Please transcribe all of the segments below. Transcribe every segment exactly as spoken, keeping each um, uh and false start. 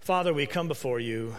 Father, we come before you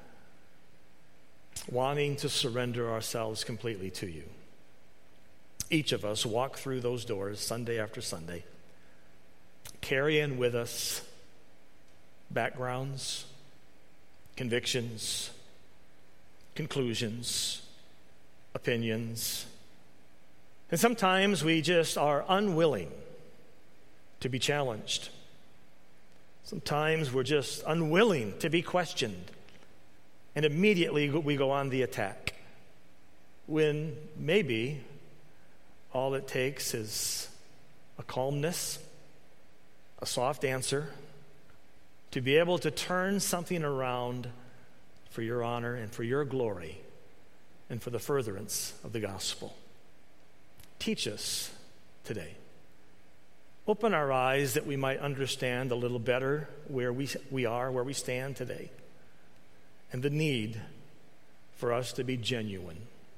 wanting to surrender ourselves completely to you. Each of us walk through those doors Sunday after Sunday, carrying with us backgrounds, convictions, conclusions, opinions. And sometimes we just are unwilling to be challenged. Sometimes we're just unwilling to be questioned. And immediately we go on the attack, when maybe all it takes is a calmness, a soft answer, to be able to turn something around for your honor and for your glory and for the furtherance of the gospel. Teach us today. Open our eyes that we might understand a little better where we, we are, where we stand today, and the need for us to be genuine,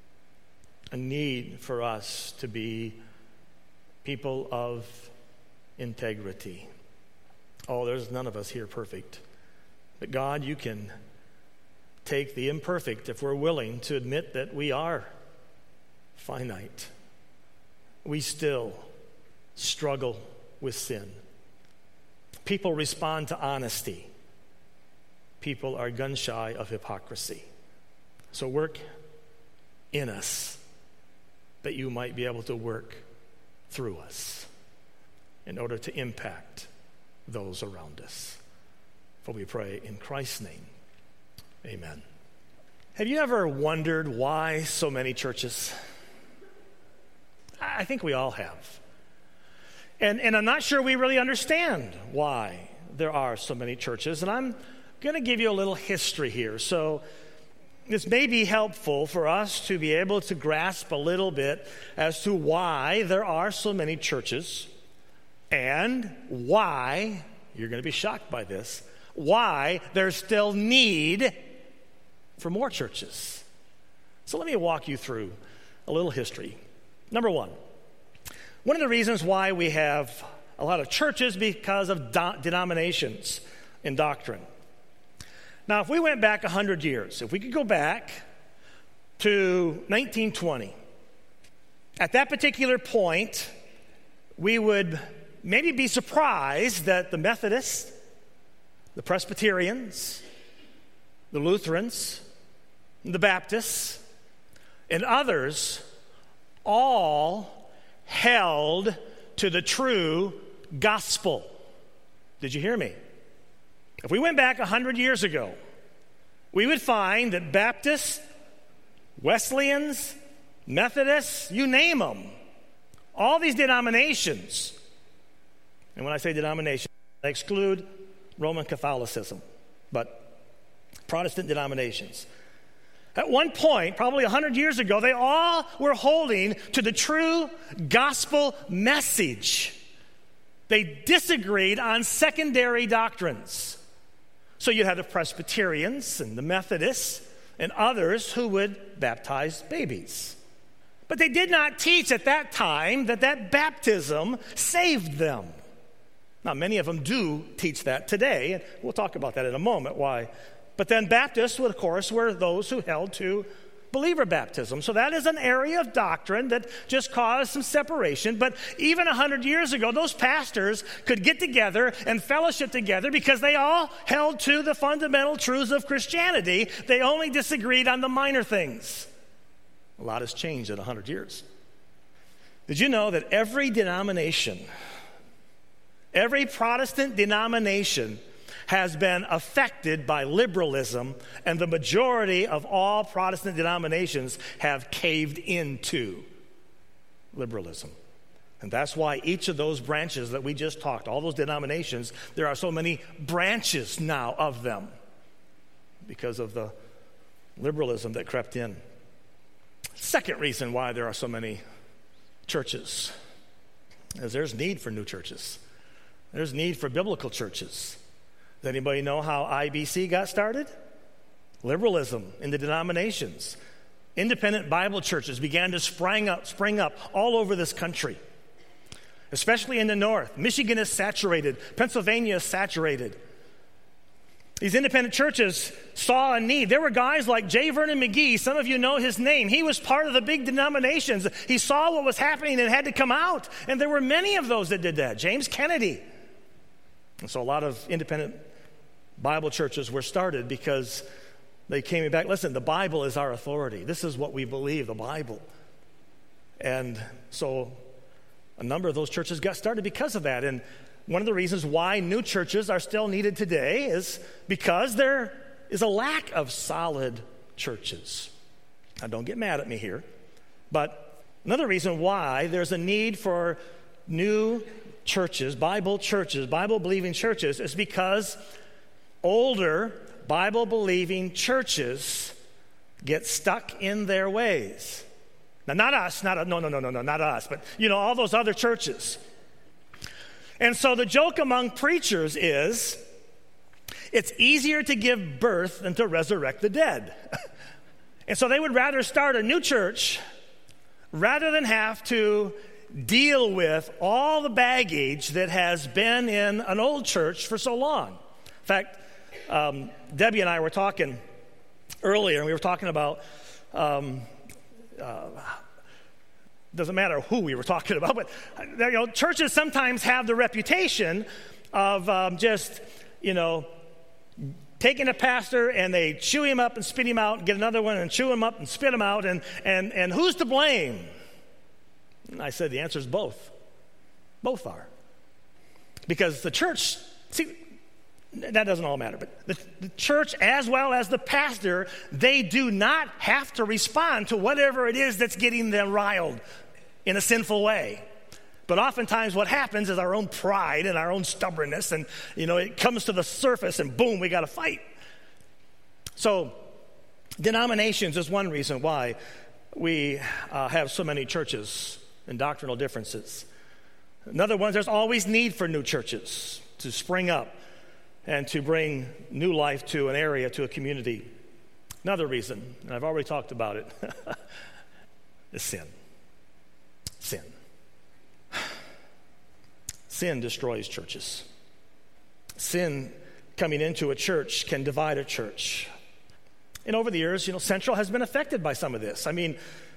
a need for us to be people of integrity. Oh, there's none of us here perfect. But God, you can take the imperfect if we're willing to admit that we are finite. We still struggle with sin. People respond to honesty. People are gun shy of hypocrisy. So work in us that you might be able to work through us in order to impact those around us. For we pray in Christ's name, amen. Have you ever wondered why so many churches? I think we all have. And, and I'm not sure we really understand why there are so many churches. And I'm going to give you a little history here. So this may be helpful for us to be able to grasp a little bit as to why there are so many churches and why, you're going to be shocked by this, why there's still need for more churches. So let me walk you through a little history. Number one, one of the reasons why we have a lot of churches because of do- denominations in doctrine. Now, if we went back one hundred years, if we could go back to nineteen twenty, at that particular point, we would maybe be surprised that the Methodists, the Presbyterians, the Lutherans, the Baptists, and others all held to the true gospel. Did you hear me? If we went back one hundred years ago, we would find that Baptists, Wesleyans, Methodists, you name them, all these denominations, and when I say denomination, I exclude Roman Catholicism, but Protestant denominations. At one point, probably one hundred years ago, they all were holding to the true gospel message. They disagreed on secondary doctrines. So you had the Presbyterians and the Methodists and others who would baptize babies. But they did not teach at that time that that baptism saved them. Now, many of them do teach that today, and we'll talk about that in a moment, why. But then Baptists, of course, were those who held to believer baptism. So that is an area of doctrine that just caused some separation. But even one hundred years ago, those pastors could get together and fellowship together because they all held to the fundamental truths of Christianity. They only disagreed on the minor things. A lot has changed in one hundred years. Did you know that every denomination, every Protestant denomination has been affected by liberalism, and the majority of all Protestant denominations have caved into liberalism. And that's why each of those branches that we just talked, all those denominations, there are so many branches now of them because of the liberalism that crept in. Second reason why there are so many churches is there's need for new churches. There's need for biblical churches. Does anybody know how I B C got started? Liberalism in the denominations. Independent Bible churches began to spring up, spring up all over this country, especially in the north. Michigan is saturated. Pennsylvania is saturated. These independent churches saw a need. There were guys like J. Vernon McGee. Some of you know his name. He was part of the big denominations. He saw what was happening and had to come out. And there were many of those that did that. James Kennedy. And so a lot of independent Bible churches were started because they came back. Listen, the Bible is our authority. This is what we believe, the Bible. And so a number of those churches got started because of that. And one of the reasons why new churches are still needed today is because there is a lack of solid churches. Now, don't get mad at me here, but another reason why there's a need for new churches, Bible churches, Bible-believing churches, is because older Bible-believing churches get stuck in their ways. Now, not us, not no, no, no, no, no, not us, but you know, all those other churches. And so the joke among preachers is, it's easier to give birth than to resurrect the dead. And so they would rather start a new church rather than have to deal with all the baggage that has been in an old church for so long. In fact, um, Debbie and I were talking earlier, and we were talking about um, uh, doesn't matter who we were talking about, but you know, churches sometimes have the reputation of um, just, you know, taking a pastor and they chew him up and spit him out, and get another one and chew him up and spit him out, and and and who's to blame? And I said the answer is both. Both are. Because the church, see, that doesn't all matter, but the, the church as well as the pastor, they do not have to respond to whatever it is that's getting them riled in a sinful way. But oftentimes what happens is our own pride and our own stubbornness, and you know, it comes to the surface and boom, we got to fight. So denominations is one reason why we uh, have so many churches and doctrinal differences. Another one, there's always need for new churches to spring up and to bring new life to an area, to a community. Another reason, and I've already talked about it, is sin. Sin. Sin destroys churches. Sin coming into a church can divide a church. And over the years, you know, Central has been affected by some of this. I mean,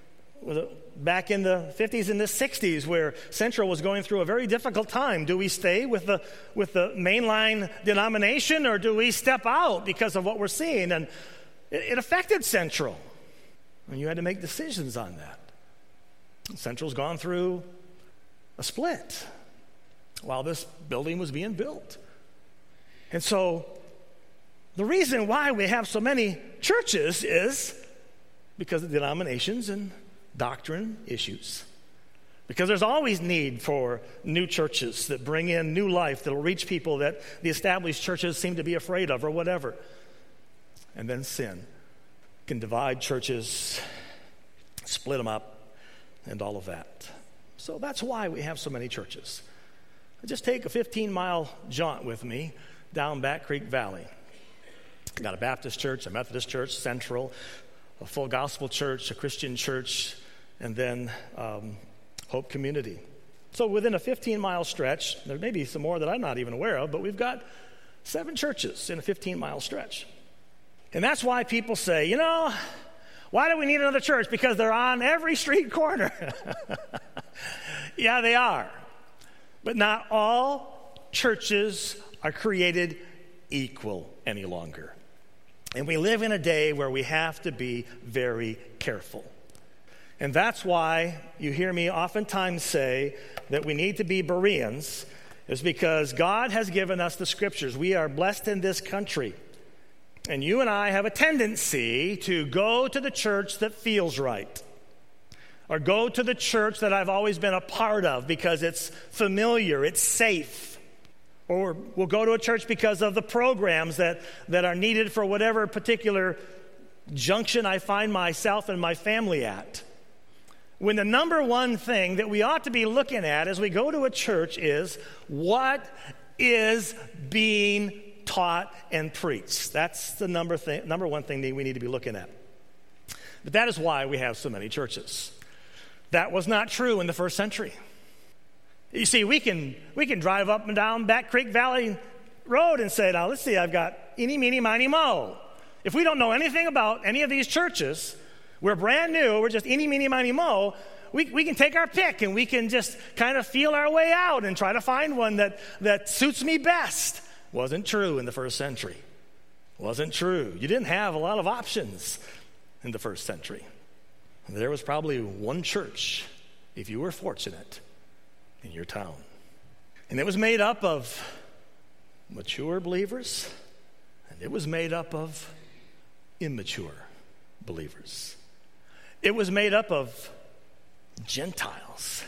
back in the fifties and the sixties, where Central was going through a very difficult time. Do we stay with the with the mainline denomination, or do we step out because of what we're seeing? And it, it affected Central. And you had to make decisions on that. Central's gone through a split while this building was being built. And so the reason why we have so many churches is because of denominations and doctrine issues. Because there's always need for new churches that bring in new life that will reach people that the established churches seem to be afraid of or whatever. And then sin can divide churches, split them up, and all of that. So that's why we have so many churches. Just take a fifteen-mile jaunt with me down Back Creek Valley. Got a Baptist church, a Methodist church, Central, a full gospel church, a Christian church, and then um, Hope Community. So within a fifteen-mile stretch, there may be some more that I'm not even aware of, but we've got seven churches in a fifteen-mile stretch. And that's why people say, you know, why do we need another church? Because they're on every street corner. Yeah, they are. But not all churches are created equal any longer. And we live in a day where we have to be very careful. And that's why you hear me oftentimes say that we need to be Bereans, is because God has given us the scriptures. We are blessed in this country. And you and I have a tendency to go to the church that feels right, or go to the church that I've always been a part of because it's familiar, it's safe. Or we'll go to a church because of the programs that, that are needed for whatever particular junction I find myself and my family at. When the number one thing that we ought to be looking at as we go to a church is, what is being taught and preached? That's the number, thing, number one thing that we need to be looking at. But that is why we have so many churches. That was not true in the first century. You see, we can we can drive up and down Back Creek Valley Road and say, now let's see, I've got eeny, meeny, miny, mo. If we don't know anything about any of these churches, we're brand new, we're just eeny, meeny, miny, mo, we, we can take our pick and we can just kind of feel our way out and try to find one that, that suits me best. Wasn't true in the first century. Wasn't true. You didn't have a lot of options in the first century. There was probably one church, if you were fortunate, in your town. And it was made up of mature believers, and it was made up of immature believers. It was made up of Gentiles,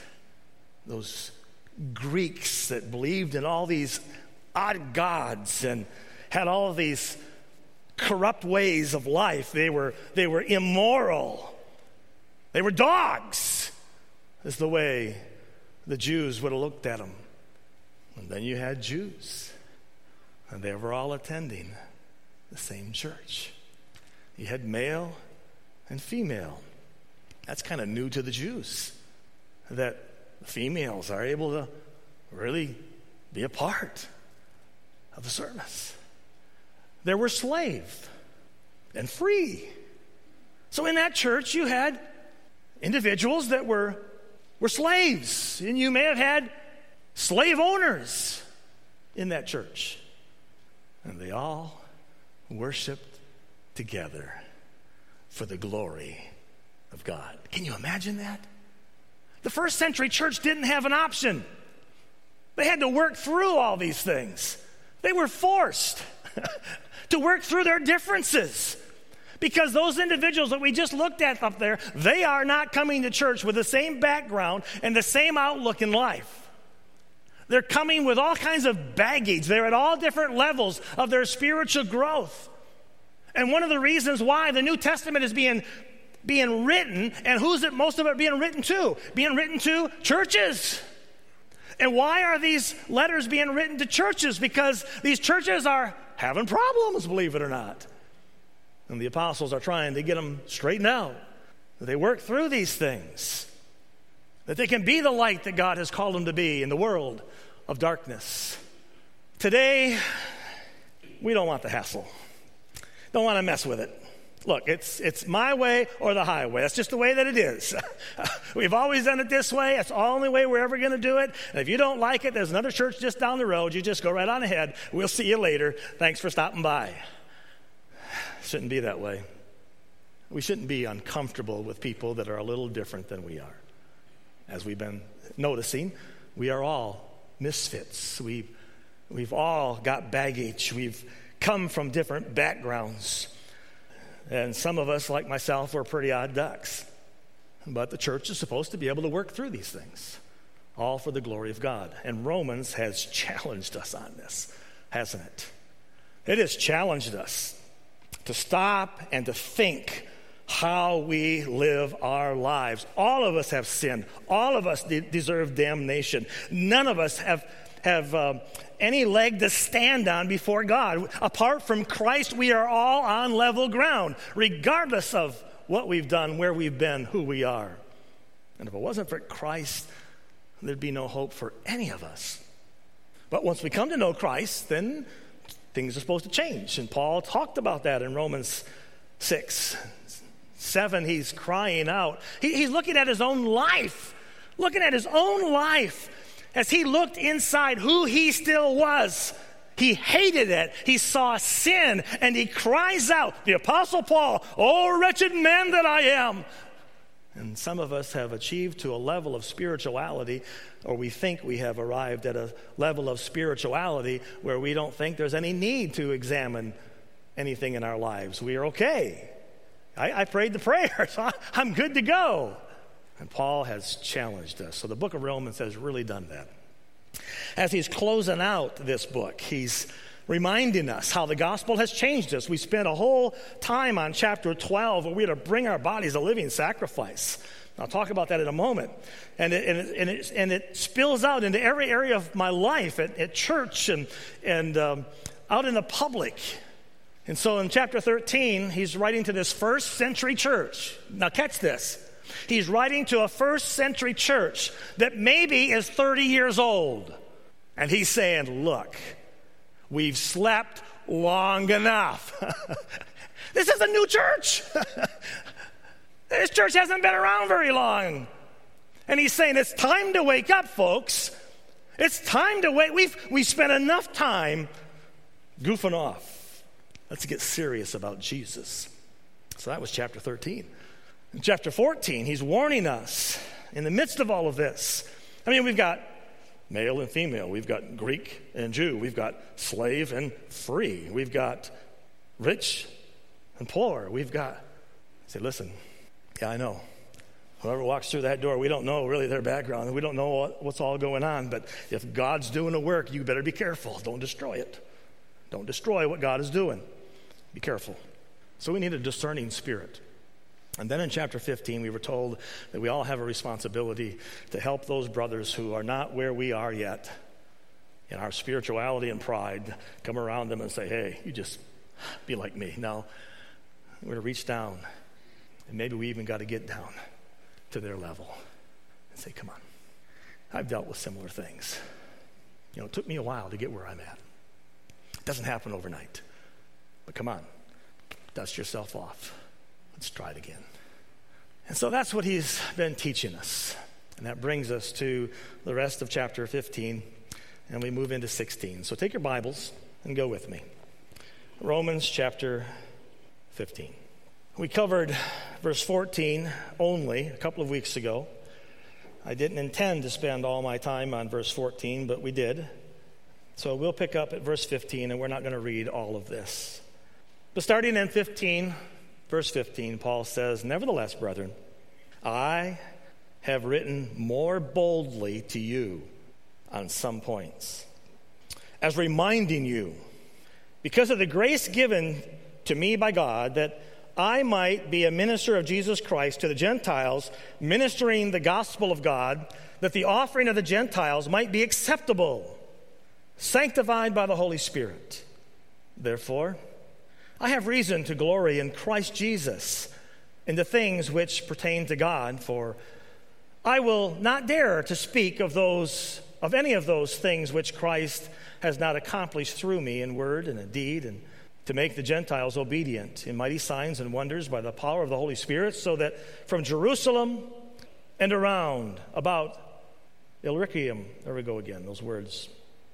those Greeks that believed in all these odd gods and had all of these corrupt ways of life. They were, they were immoral. They were dogs, is the way the Jews would have looked at them. And then you had Jews, and they were all attending the same church. You had male and female. That's kind of new to the Jews, that females are able to really be a part of the service. There were slave and free. So in that church, you had individuals that were, were slaves, and you may have had slave owners in that church. And they all worshiped together for the glory of God. Can you imagine that? The first century church didn't have an option. They had to work through all these things. They were forced to work through their differences, because those individuals that we just looked at up there, they are not coming to church with the same background and the same outlook in life. They're coming with all kinds of baggage. They're at all different levels of their spiritual growth. And one of the reasons why the New Testament is being, being written, and who's it, most of it being written to? Being written to churches. And why are these letters being written to churches? Because these churches are having problems, believe it or not. And the apostles are trying to get them straightened out. They work through these things, that they can be the light that God has called them to be in the world of darkness. Today, we don't want the hassle. Don't want to mess with it. Look, it's it's my way or the highway. That's just the way that it is. We've always done it this way. It's the only way we're ever going to do it. And if you don't like it, there's another church just down the road. You just go right on ahead. We'll see you later. Thanks for stopping by. Shouldn't be that way. We shouldn't be uncomfortable with people that are a little different than we are. As we've been noticing, we are all misfits. We, we've all got baggage. We've come from different backgrounds. And some of us, like myself, are pretty odd ducks. But the church is supposed to be able to work through these things, all for the glory of God. And Romans has challenged us on this, hasn't it? It has challenged us to stop and to think how we live our lives. All of us have sinned. All of us de- deserve damnation. None of us have, have um, any leg to stand on before God. Apart from Christ, we are all on level ground, regardless of what we've done, where we've been, who we are. And if it wasn't for Christ, there'd be no hope for any of us. But once we come to know Christ, then things are supposed to change. And Paul talked about that in Romans six, seven. He's crying out. He, he's looking at his own life, looking at his own life as he looked inside who he still was. He hated it. He saw sin, and he cries out, the Apostle Paul, "Oh, wretched man that I am." And some of us have achieved to a level of spirituality, or we think we have arrived at a level of spirituality where we don't think there's any need to examine anything in our lives. We are okay. I, I prayed the prayer, so I, I'm good to go. And Paul has challenged us. So the book of Romans has really done that. As he's closing out this book, he's reminding us how the gospel has changed us. We spent a whole time on chapter twelve where we had to bring our bodies a living sacrifice. I'll talk about that in a moment. And it, and it, and it, and it spills out into every area of my life, at, at church and, and um, out in the public. And so in chapter thirteen, he's writing to this first century church. Now catch this. He's writing to a first century church that maybe is thirty years old. And he's saying, look, we've slept long enough. This is a new church. This church hasn't been around very long. And he's saying, it's time to wake up, folks. It's time to wait. We've, we spent enough time goofing off. Let's get serious about Jesus. So that was chapter thirteen. In chapter fourteen, he's warning us in the midst of all of this. I mean, we've got male and female. We've got Greek and Jew. We've got slave and free. We've got rich and poor. We've got, say, listen, yeah, I know. Whoever walks through that door, we don't know really their background. We don't know what, what's all going on. But if God's doing a work, you better be careful. Don't destroy it. Don't destroy what God is doing. Be careful. So we need a discerning spirit. And then in chapter fifteen, we were told that we all have a responsibility to help those brothers who are not where we are yet in our spirituality and pride, come around them and say, hey, you just be like me. No, we're to reach down, and maybe we even got to get down to their level and say, come on, I've dealt with similar things. You know, it took me a while to get where I'm at. It doesn't happen overnight. But come on, dust yourself off. Let's try it again. And so that's what he's been teaching us. And that brings us to the rest of chapter fifteen, and we move into sixteen. So take your Bibles and go with me. Romans chapter fifteen. We covered verse fourteen only a couple of weeks ago. I didn't intend to spend all my time on verse fourteen, but we did. So we'll pick up at verse fifteen, and we're not going to read all of this. But starting in fifteen, verse fifteen, Paul says, nevertheless, brethren, I have written more boldly to you on some points, as reminding you, because of the grace given to me by God, that I might be a minister of Jesus Christ to the Gentiles, ministering the gospel of God, that the offering of the Gentiles might be acceptable, sanctified by the Holy Spirit. Therefore, I have reason to glory in Christ Jesus in the things which pertain to God, for I will not dare to speak of those of any of those things which Christ has not accomplished through me in word and in deed, and to make the Gentiles obedient in mighty signs and wonders by the power of the Holy Spirit, so that from Jerusalem and around about Illyricum, there we go again, those words,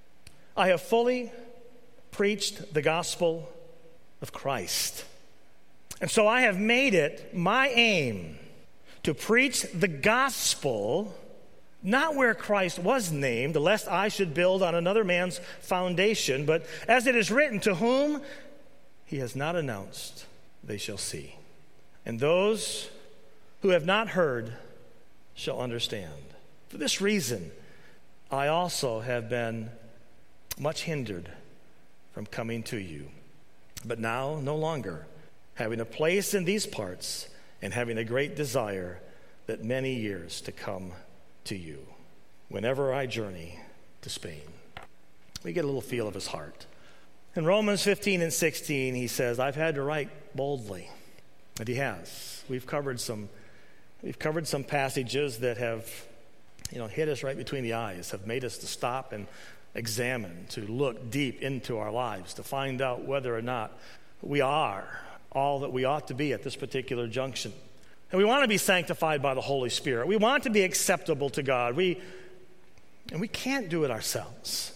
I have fully preached the gospel of Christ. And so I have made it my aim to preach the gospel, not where Christ was named, lest I should build on another man's foundation, but as it is written, to whom he has not announced, they shall see. And those who have not heard shall understand. For this reason, I also have been much hindered from coming to you. But now, no longer, having a place in these parts and having a great desire that many years to come to you, whenever I journey to Spain. We get a little feel of his heart. In Romans fifteen and sixteen, he says, I've had to write boldly. And he has. We've covered some we've covered some passages that have, you know, hit us right between the eyes, have made us to stop and examine, to look deep into our lives, to find out whether or not we are all that we ought to be at this particular junction. And we want to be sanctified by the Holy Spirit. We want to be acceptable to God. We and we can't do it ourselves.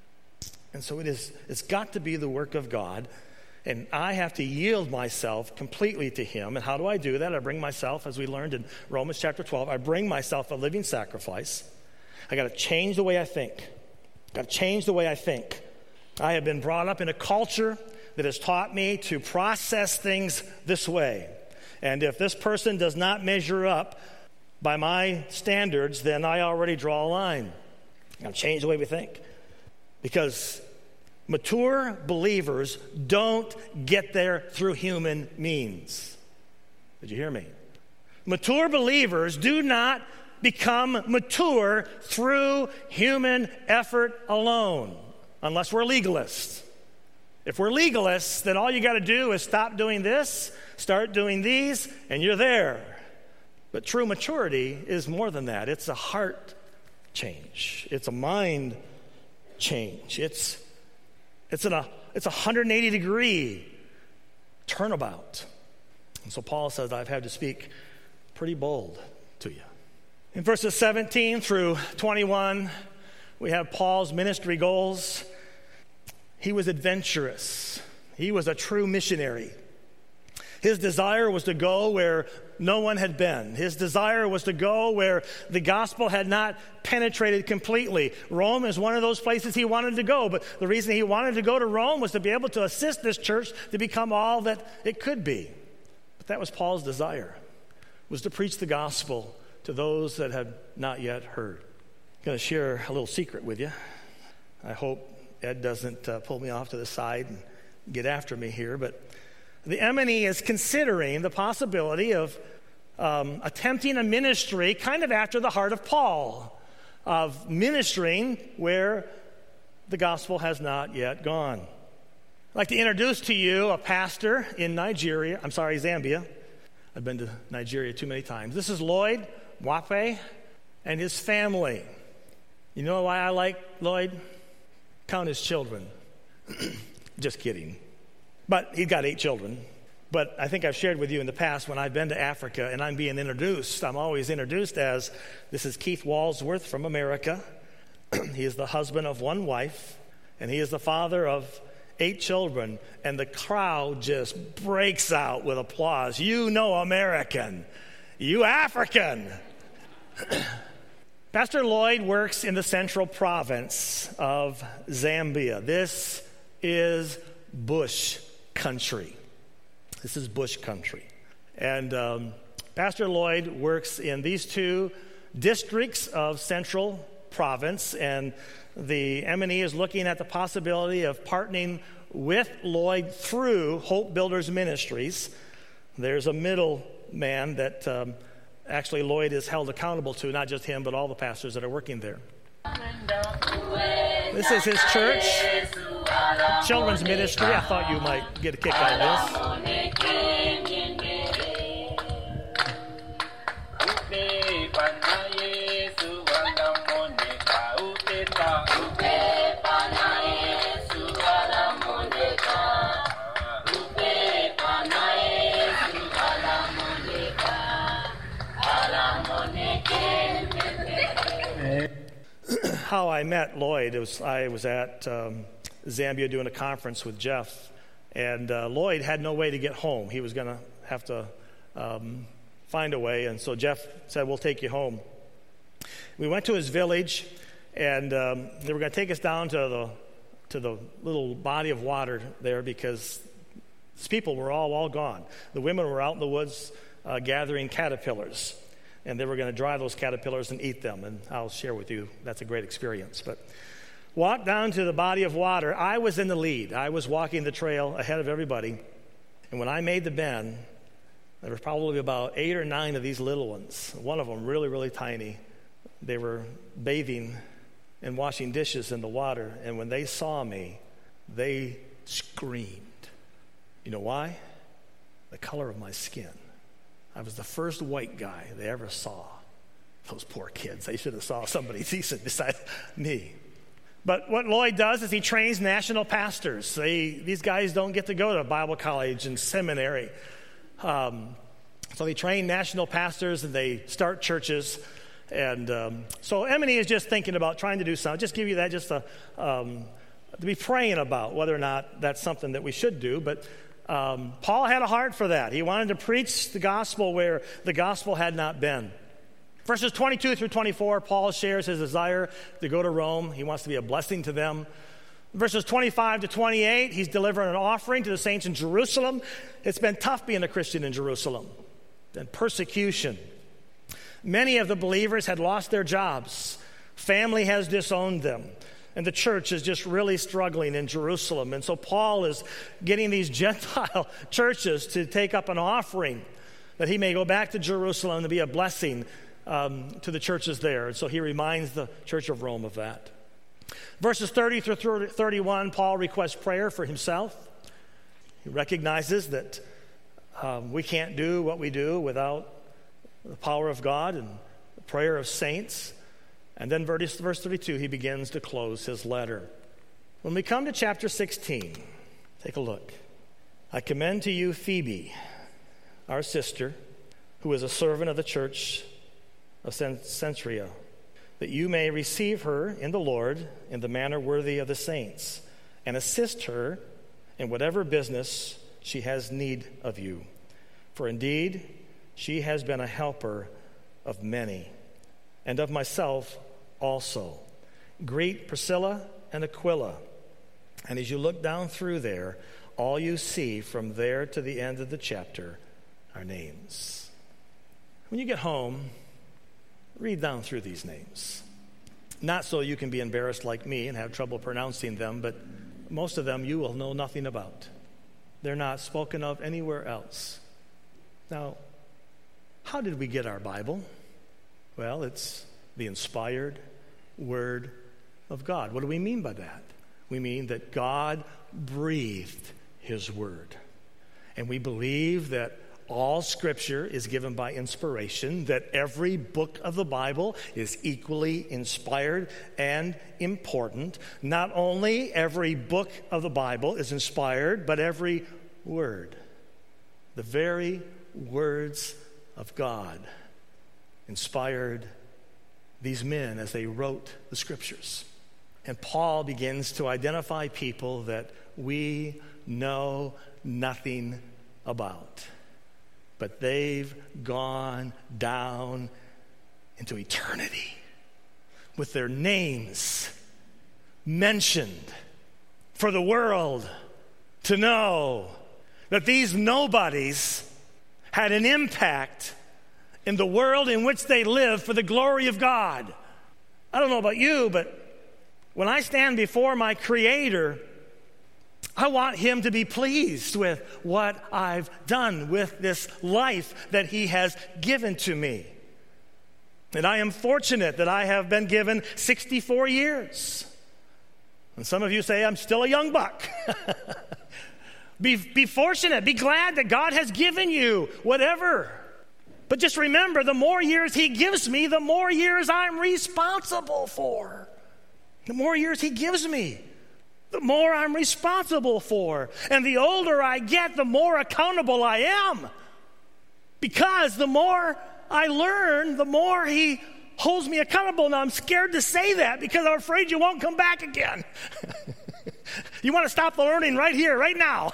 And so it is, it's got to be the work of God, and I have to yield myself completely to him. And how do I do that? I bring myself, as we learned in Romans chapter twelve, I bring myself a living sacrifice. I got to change the way I think. Got to change the way I think. I have been brought up in a culture that has taught me to process things this way. And if this person does not measure up by my standards, then I already draw a line. I got to change the way we think. Because mature believers don't get there through human means. Did you hear me? Mature believers do not become mature through human effort alone, unless we're legalists. If we're legalists, then all you got to do is stop doing this, start doing these, and you're there. But true maturity is more than that. It's a heart change. It's a mind change. It's It's in a it's a one hundred eighty degree turnabout. And so Paul says, I've had to speak pretty bold to you. In verses seventeen through twenty-one, we have Paul's ministry goals. He was adventurous. He was a true missionary. His desire was to go where no one had been. His desire was to go where the gospel had not penetrated completely. Rome is one of those places he wanted to go, but the reason he wanted to go to Rome was to be able to assist this church to become all that it could be. But that was Paul's desire, was to preach the gospel to those that had not yet heard. I'm going to share a little secret with you. I hope Ed doesn't uh, pull me off to the side and get after me here, but the M and E is considering the possibility of um, attempting a ministry kind of after the heart of Paul, of ministering where the gospel has not yet gone. I'd like to introduce to you a pastor in Nigeria, I'm sorry, Zambia. I've been to Nigeria too many times. This is Lloyd Wape and his family. You know why I like Lloyd? Count his children. Just kidding. But he's got eight children. But I think I've shared with you in the past, when I've been to Africa and I'm being introduced, I'm always introduced as, this is Keith Walsworth from America. He is the husband of one wife, and he is the father of eight children. And the crowd just breaks out with applause. You know American. You African. Pastor Lloyd works in the central province of Zambia. This is bush country. This is bush country. And um, Pastor Lloyd works in these two districts of central province, and the M and E is looking at the possibility of partnering with Lloyd through Hope Builders Ministries. There's a middle man that um, actually Lloyd is held accountable to, not just him, but all the pastors that are working there. This is his church, children's ministry. I thought you might get a kick out of this. How I met Lloyd, it was I was at um, Zambia doing a conference with Jeff, and uh, Lloyd had no way to get home. He was going to have to um, find a way, and so Jeff said, we'll take you home. We went to his village, and um, they were going to take us down to the to the little body of water there because his people were all, all gone. The women were out in the woods uh, gathering caterpillars. And they were going to dry those caterpillars and eat them. And I'll share with you, that's a great experience. But walked down to the body of water. I was in the lead. I was walking the trail ahead of everybody. And when I made the bend, there were probably about eight or nine of these little ones. One of them really, really tiny. They were bathing and washing dishes in the water. And when they saw me, they screamed. You know why? The color of my skin. I was the first white guy they ever saw. Those poor kids. They should have saw somebody decent besides me. But what Lloyd does is he trains national pastors. They, these guys don't get to go to Bible college and seminary. Um, so they train national pastors and they start churches. And um, so M and E is just thinking about trying to do something. Just give you that just to, um, to be praying about whether or not that's something that we should do. But Um, Paul had a heart for that. He wanted to preach the gospel where the gospel had not been. Verses twenty-two through twenty-four, Paul shares his desire to go to Rome. He wants to be a blessing to them. Verses twenty-five to twenty-eight, he's delivering an offering to the saints in Jerusalem. It's been tough being a Christian in Jerusalem. And persecution. Many of the believers had lost their jobs. Family has disowned them. And the church is just really struggling in Jerusalem. And so Paul is getting these Gentile churches to take up an offering that he may go back to Jerusalem to be a blessing um, to the churches there. And so he reminds the church of Rome of that. Verses thirty through thirty-one, Paul requests prayer for himself. He recognizes that um, we can't do what we do without the power of God and the prayer of saints. And then verse, verse thirty-two, he begins to close his letter. When we come to chapter sixteen, take a look. I commend to you Phoebe, our sister, who is a servant of the church of Cenchrea, that you may receive her in the Lord in the manner worthy of the saints, and assist her in whatever business she has need of you. For indeed, she has been a helper of many, and of myself also. Greet Priscilla and Aquila. And as you look down through there, all you see from there to the end of the chapter are names. When you get home, read down through these names. Not so you can be embarrassed like me and have trouble pronouncing them, but most of them you will know nothing about. They're not spoken of anywhere else. Now, how did we get our Bible? Well, it's the inspired Word of God. What do we mean by that? We mean that God breathed His Word. And we believe that all Scripture is given by inspiration, that every book of the Bible is equally inspired and important. Not only every book of the Bible is inspired, but every word. The very words of God inspired these men as they wrote the Scriptures. And Paul begins to identify people that we know nothing about. But they've gone down into eternity with their names mentioned for the world to know that these nobodies had an impact in the world in which they live for the glory of God. I don't know about you, but when I stand before my Creator, I want Him to be pleased with what I've done with this life that He has given to me. And I am fortunate that I have been given sixty-four years. And some of you say, I'm still a young buck. be, be fortunate, be glad that God has given you whatever. But just remember, the more years He gives me, the more years I'm responsible for. The more years He gives me, the more I'm responsible for. And the older I get, the more accountable I am. Because the more I learn, the more He holds me accountable. Now, I'm scared to say that because I'm afraid you won't come back again. You want to stop the learning right here, right now.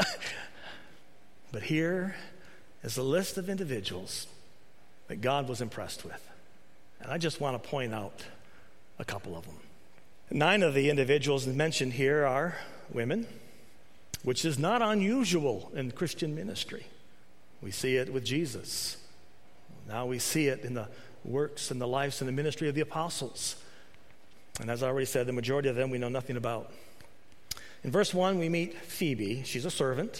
But here is a list of individuals that God was impressed with. And I just want to point out a couple of them. Nine of the individuals mentioned here are women, which is not unusual in Christian ministry. We see it with Jesus. Now we see it in the works and the lives and the ministry of the apostles. And as I already said, the majority of them we know nothing about. In verse one, we meet Phoebe. She's a servant.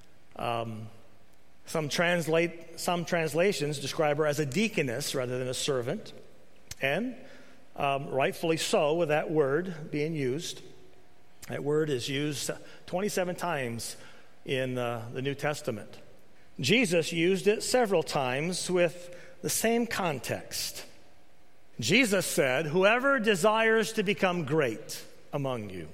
Um, some translate some translations describe her as a deaconess rather than a servant. And Um, rightfully so, with that word being used. That word is used twenty-seven times in uh, the New Testament. Jesus used it several times with the same context. Jesus said, whoever desires to become great among you,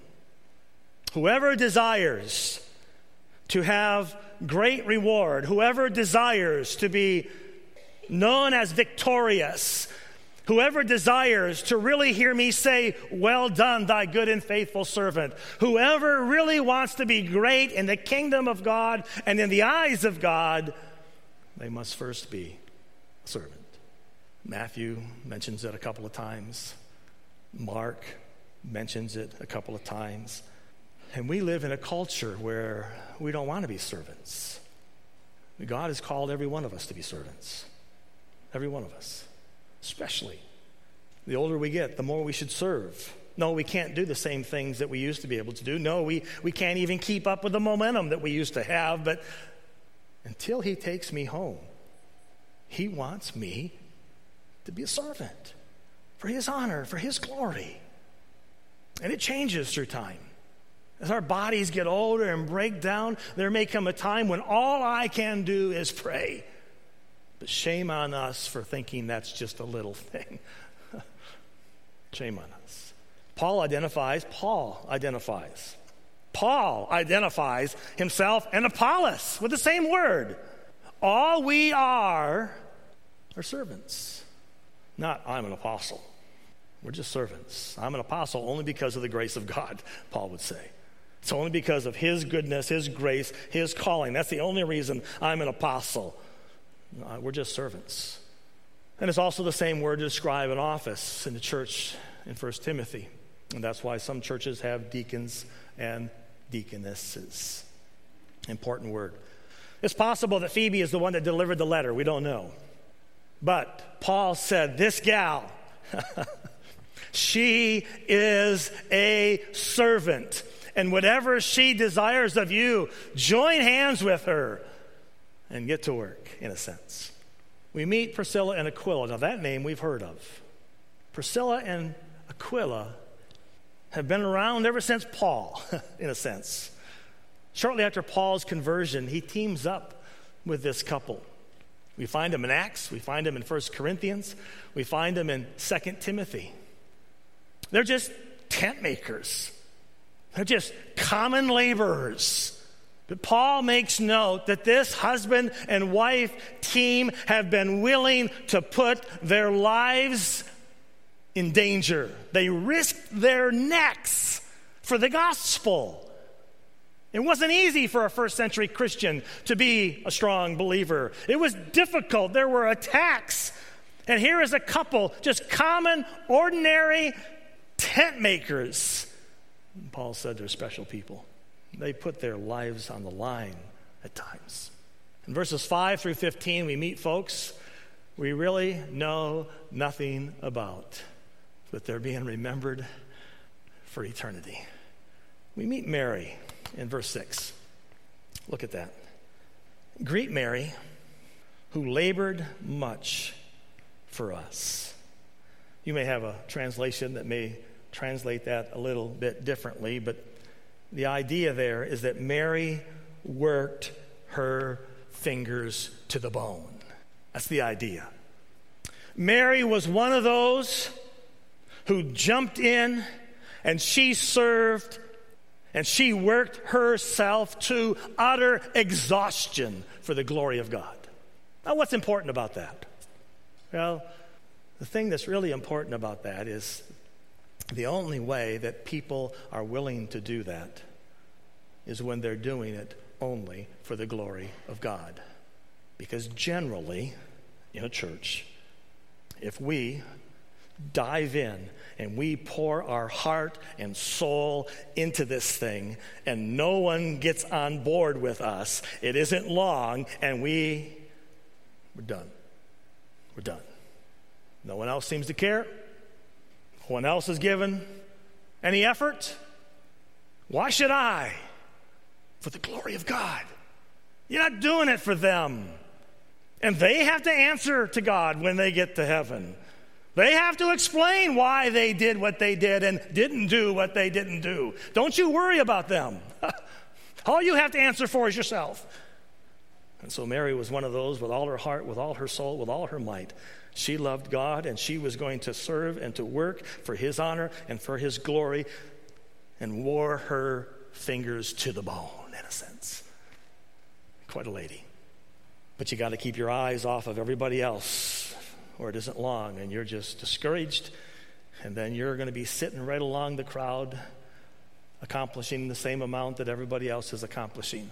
whoever desires to have great reward, whoever desires to be known as victorious, whoever desires to really hear me say, well done, thy good and faithful servant. Whoever really wants to be great in the kingdom of God and in the eyes of God, they must first be a servant. Matthew mentions it a couple of times. Mark mentions it a couple of times. And we live in a culture where we don't want to be servants. God has called every one of us to be servants. Every one of us. Especially. The older we get, the more we should serve. No, we can't do the same things that we used to be able to do. No, we, we can't even keep up with the momentum that we used to have. But until He takes me home, He wants me to be a servant for His honor, for His glory. And it changes through time. As our bodies get older and break down, there may come a time when all I can do is pray. But shame on us for thinking that's just a little thing. Shame on us. Paul identifies, Paul identifies. Paul identifies himself and Apollos with the same word. All we are are servants. Not, I'm an apostle. We're just servants. I'm an apostle only because of the grace of God, Paul would say. It's only because of his goodness, his grace, his calling. That's the only reason I'm an apostle. No, we're just servants. And it's also the same word to describe an office in the church in First Timothy. And that's why some churches have deacons and deaconesses. Important word. It's possible that Phoebe is the one that delivered the letter. We don't know. But Paul said, this gal, she is a servant. And whatever she desires of you, join hands with her and get to work, in a sense. We meet Priscilla and Aquila. Now, that name we've heard of. Priscilla and Aquila have been around ever since Paul, in a sense. Shortly after Paul's conversion, he teams up with this couple. We find him in Acts. We find him in First Corinthians. We find him in Second Timothy. They're just tent makers. They're just common laborers. But Paul makes note that this husband and wife team have been willing to put their lives in danger. They risked their necks for the gospel. It wasn't easy for a first century Christian to be a strong believer. It was difficult. There were attacks. And here is a couple, just common, ordinary tent makers. And Paul said they're special people. They put their lives on the line at times. In verses five through fifteen, we meet folks we really know nothing about, but they're being remembered for eternity. We meet Mary in verse six. Look at that. Greet Mary, who labored much for us. You may have a translation that may translate that a little bit differently, but the idea there is that Mary worked her fingers to the bone. That's the idea. Mary was one of those who jumped in and she served and she worked herself to utter exhaustion for the glory of God. Now, what's important about that? Well, the thing that's really important about that is the only way that people are willing to do that is when they're doing it only for the glory of God. Because generally, in a church, if we dive in and we pour our heart and soul into this thing and no one gets on board with us, it isn't long and we, we're done. We're done. No one else seems to care. No one else has given any effort. Why should I? For the glory of God. You're not doing it for them. And they have to answer to God when they get to heaven. They have to explain why they did what they did and didn't do what they didn't do. Don't you worry about them. All you have to answer for is yourself. And so Mary was one of those with all her heart, with all her soul, with all her might. She loved God and she was going to serve and to work for his honor and for his glory and wore her fingers to the bone, in a sense. Quite a lady. But you got to keep your eyes off of everybody else or it isn't long and you're just discouraged and then you're going to be sitting right along the crowd accomplishing the same amount that everybody else is accomplishing.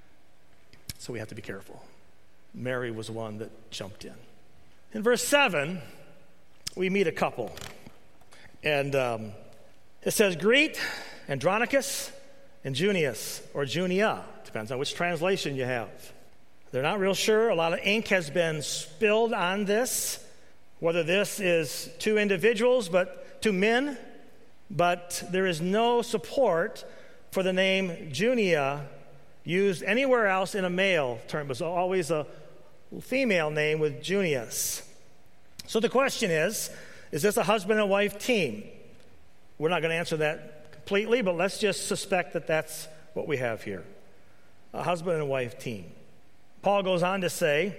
So we have to be careful. Mary was one that jumped in. In verse seven, we meet a couple. And um, it says, greet Andronicus and Junius, or Junia. Depends on which translation you have. They're not real sure. A lot of ink has been spilled on this, whether this is two individuals, but two men. But there is no support for the name Junia used anywhere else in a male term. It was always a female name with Junius. So the question is, is this a husband and wife team? We're not going to answer that completely, but let's just suspect that that's what we have here. A husband and wife team. Paul goes on to say,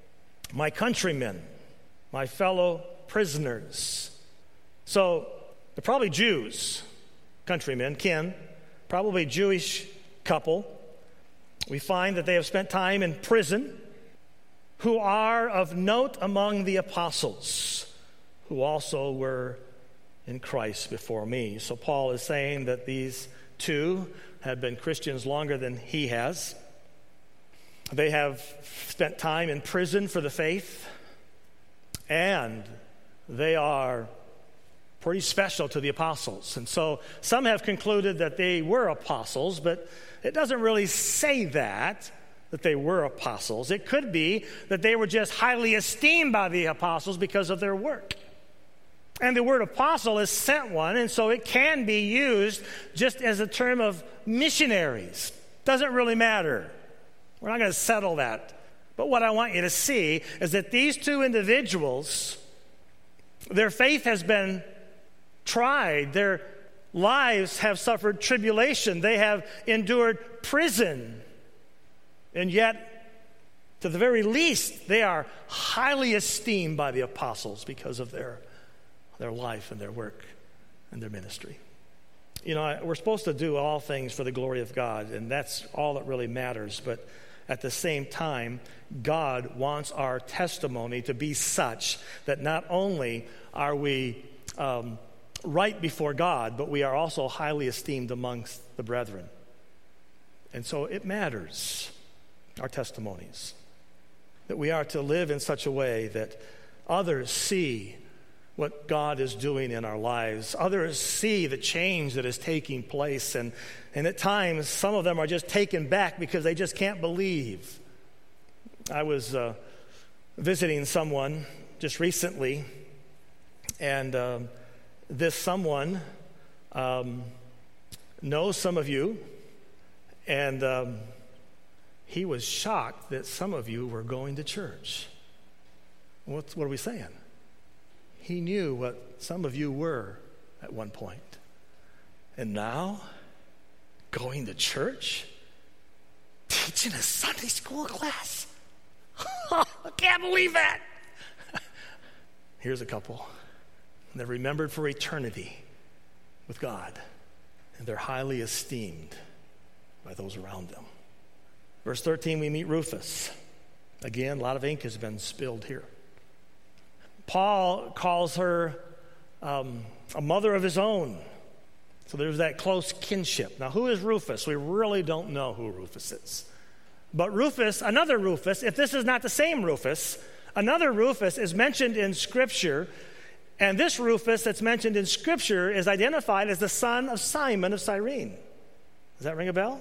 my countrymen, my fellow prisoners. So They're probably Jews, countrymen, kin, probably Jewish couple. We find that they have spent time in prison, who are of note among the apostles, who also were in Christ before me. So Paul is saying that these two have been Christians longer than he has. They have spent time in prison for the faith, and they are pretty special to the apostles. And so some have concluded that they were apostles, but it doesn't really say that, that they were apostles. It could be that they were just highly esteemed by the apostles because of their work. And the word apostle is sent one, and so it can be used just as a term of missionaries. Doesn't really matter. We're not going to settle that. But what I want you to see is that these two individuals, their faith has been tried. Their lives have suffered tribulation. They have endured prison. And yet, to the very least, they are highly esteemed by the apostles because of their, their life and their work and their ministry. You know, we're supposed to do all things for the glory of God, and that's all that really matters. But at the same time, God wants our testimony to be such that not only are we um, right before God, but we are also highly esteemed amongst the brethren. And so it matters, our testimonies, that we are to live in such a way that others see what God is doing in our lives. Others see the change that is taking place, and, and at times some of them are just taken back because they just can't believe. I was uh, visiting someone just recently, and um, this someone um, knows some of you, and um, he was shocked that some of you were going to church. What's, what are we saying? He knew what some of you were at one point. And now, going to church? Teaching a Sunday school class? I can't believe that. Here's a couple. They're remembered for eternity with God. And they're highly esteemed by those around them. Verse thirteen, we meet Rufus. Again, a lot of ink has been spilled here. Paul calls her um, a mother of his own. So there's that close kinship. Now, who is Rufus? We really don't know who Rufus is. But Rufus, another Rufus, if this is not the same Rufus, another Rufus is mentioned in Scripture, and this Rufus that's mentioned in Scripture is identified as the son of Simon of Cyrene. Does that ring a bell?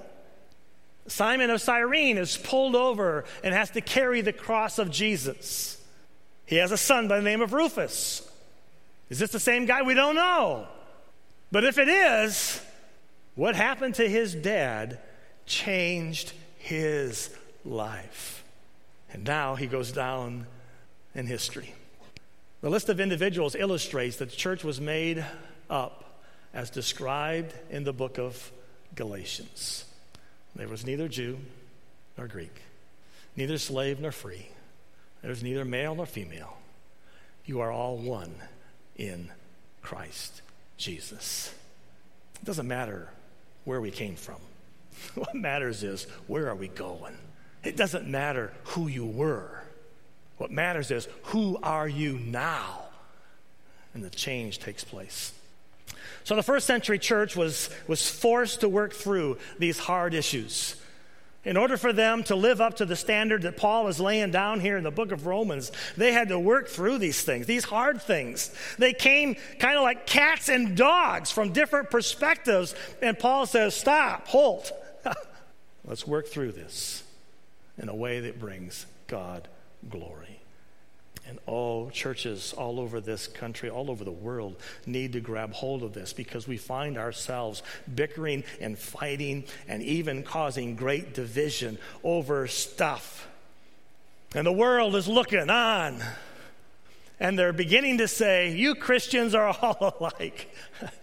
Simon of Cyrene is pulled over and has to carry the cross of Jesus. He has a son by the name of Rufus. Is this the same guy? We don't know. But if it is, what happened to his dad changed his life. And now he goes down in history. The list of individuals illustrates that the church was made up as described in the book of Galatians. There was neither Jew nor Greek, neither slave nor free. There's neither male nor female. You are all one in Christ Jesus. It doesn't matter where we came from. What matters is, where are we going? It doesn't matter who you were. What matters is, who are you now? And the change takes place. So the first century church was, was forced to work through these hard issues. In order for them to live up to the standard that Paul is laying down here in the book of Romans, they had to work through these things, these hard things. They came kind of like cats and dogs from different perspectives. And Paul says, stop, halt. Let's work through this in a way that brings God glory. And oh, churches all over this country, all over the world, need to grab hold of this, because we find ourselves bickering and fighting and even causing great division over stuff. And the world is looking on, and they're beginning to say, you Christians are all alike.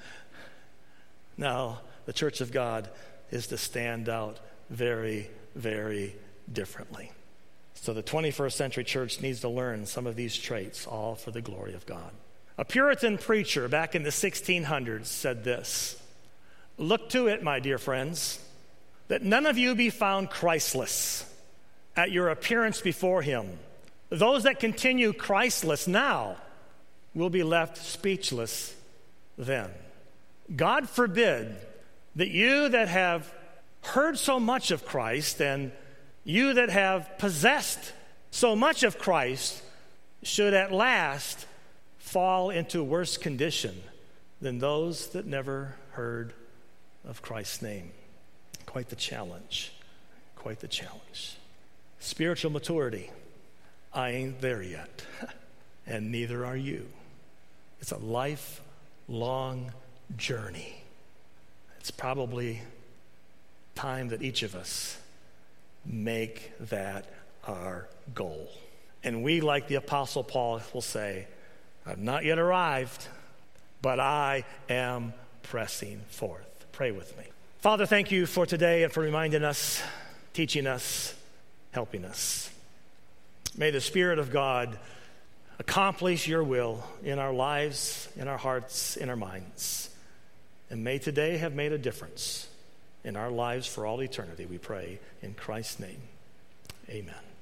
No, the church of God is to stand out very, very differently. So the twenty-first century church needs to learn some of these traits, all for the glory of God. A Puritan preacher back in the sixteen hundreds said this: "Look to it, my dear friends, that none of you be found Christless at your appearance before him. Those that continue Christless now will be left speechless then." God forbid that you that have heard so much of Christ and you that have possessed so much of Christ should at last fall into worse condition than those that never heard of Christ's name. Quite the challenge. Quite the challenge. Spiritual maturity. I ain't there yet, and neither are you. It's a lifelong journey. It's probably time that each of us make that our goal. And we, like the Apostle Paul, will say, "I've not yet arrived, but I am pressing forth." Pray with me. Father, thank you for today and for reminding us, teaching us, helping us. May the Spirit of God accomplish your will in our lives, in our hearts, in our minds. And may today have made a difference in our lives for all eternity, we pray in Christ's name. Amen.